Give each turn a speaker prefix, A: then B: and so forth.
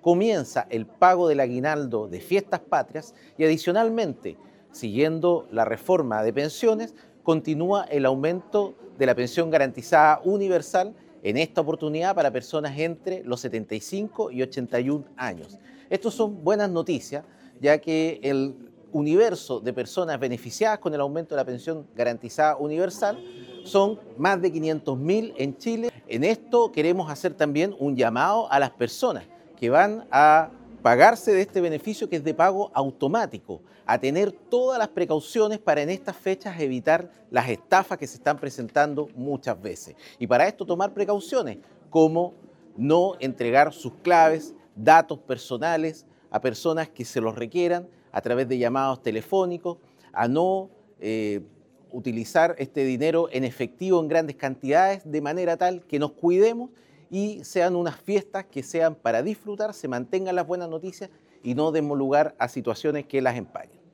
A: comienza el pago del aguinaldo de fiestas patrias y adicionalmente, siguiendo la reforma de pensiones, continúa el aumento de la pensión garantizada universal, en esta oportunidad para personas entre los 75 y 81 años. Estas son buenas noticias, ya que el universo de personas beneficiadas con el aumento de la pensión garantizada universal son más de 500.000 en Chile. En esto queremos hacer también un llamado a las personas que van a pagarse de este beneficio, que es de pago automático, a tener todas las precauciones para en estas fechas evitar las estafas que se están presentando muchas veces. Y para esto tomar precauciones, como no entregar sus claves, datos personales a personas que se los requieran a través de llamados telefónicos, a no utilizar este dinero en efectivo en grandes cantidades, de manera tal que nos cuidemos y sean unas fiestas que sean para disfrutar, se mantengan las buenas noticias y no demos lugar a situaciones que las empañen.